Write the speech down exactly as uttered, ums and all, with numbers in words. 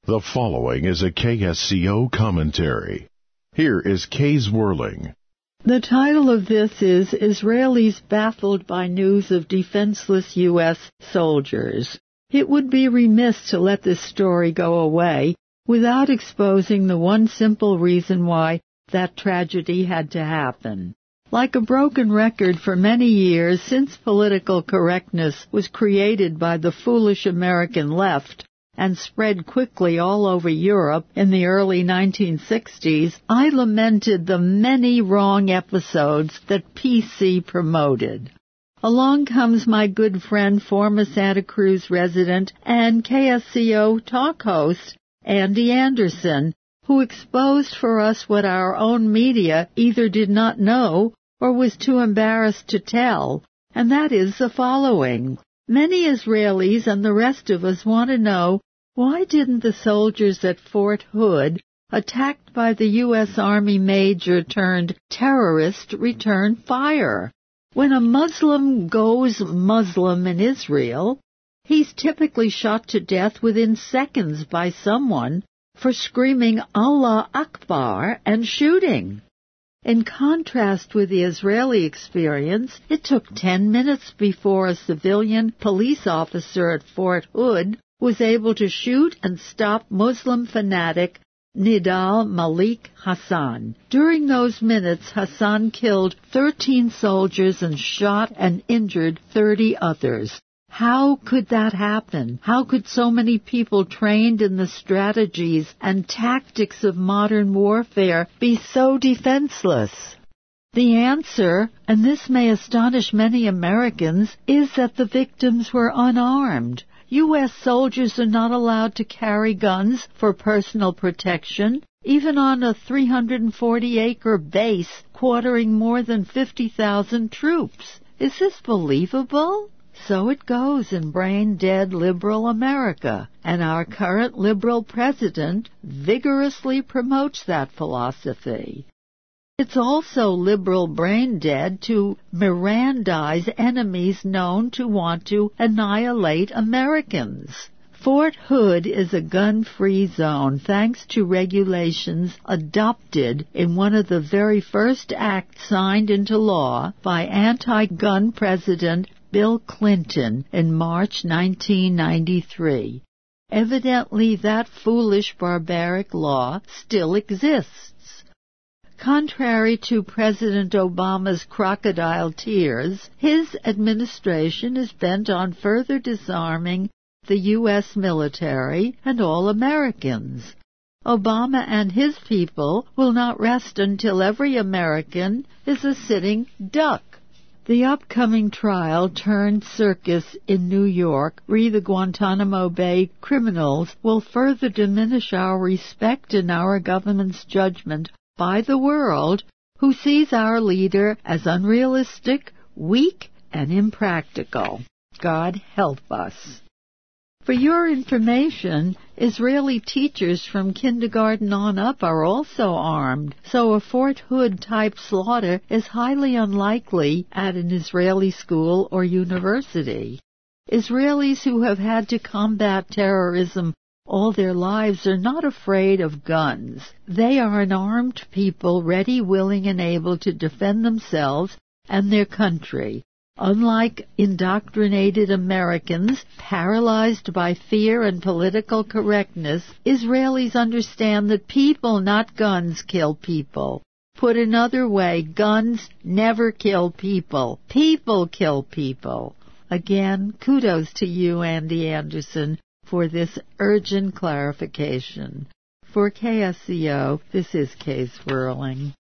The following is a K S C O commentary. Here is Kay Zwerling. The title of this is Israelis Baffled by News of Defenseless U S Soldiers. It would be remiss to let this story go away without exposing the one simple reason why that tragedy had to happen. Like a broken record for many years since political correctness was created by the foolish American left and spread quickly all over Europe in the early nineteen sixties, I lamented the many wrong episodes that P C promoted. Along comes my good friend, former Santa Cruz resident and K S C O talk host, Andy Anderson, who exposed for us what our own media either did not know or was too embarrassed to tell, and that is the following. Many Israelis and the rest of us want to know, why didn't the soldiers at Fort Hood, attacked by the U S Army major turned terrorist, return fire? When a Muslim goes Muslim in Israel, he's typically shot to death within seconds by someone for screaming Allah Akbar and shooting. In contrast with the Israeli experience, it took ten minutes before a civilian police officer at Fort Hood was able to shoot and stop Muslim fanatic Nidal Malik Hassan. During those minutes, Hassan killed thirteen soldiers and shot and injured thirty others. How could that happen? How could so many people trained in the strategies and tactics of modern warfare be so defenseless? The answer, and this may astonish many Americans, is that the victims were unarmed. U S soldiers are not allowed to carry guns for personal protection, even on a three hundred forty acre base quartering more than fifty thousand troops. Is this believable? So it goes in brain-dead liberal America, and our current liberal president vigorously promotes that philosophy. It's also liberal brain-dead to Mirandize enemies known to want to annihilate Americans. Fort Hood is a gun-free zone thanks to regulations adopted in one of the very first acts signed into law by anti-gun President Bill Clinton in March nineteen ninety-three. Evidently, that foolish, barbaric law still exists. Contrary to President Obama's crocodile tears, his administration is bent on further disarming the U S military and all Americans. Obama and his people will not rest until every American is a sitting duck. The upcoming trial turned circus in New York re the Guantanamo Bay criminals will further diminish our respect in our government's judgment by the world, who sees our leader as unrealistic, weak, and impractical. God help us. For your information, Israeli teachers from kindergarten on up are also armed, so a Fort Hood-type slaughter is highly unlikely at an Israeli school or university. Israelis who have had to combat terrorism all their lives are not afraid of guns. They are an armed people ready, willing, and able to defend themselves and their country. Unlike indoctrinated Americans, paralyzed by fear and political correctness, Israelis understand that people, not guns, kill people. Put another way, guns never kill people. People kill people. Again, kudos to you, Andy Anderson, for this urgent clarification. For K S C O, this is Kay Zwerling.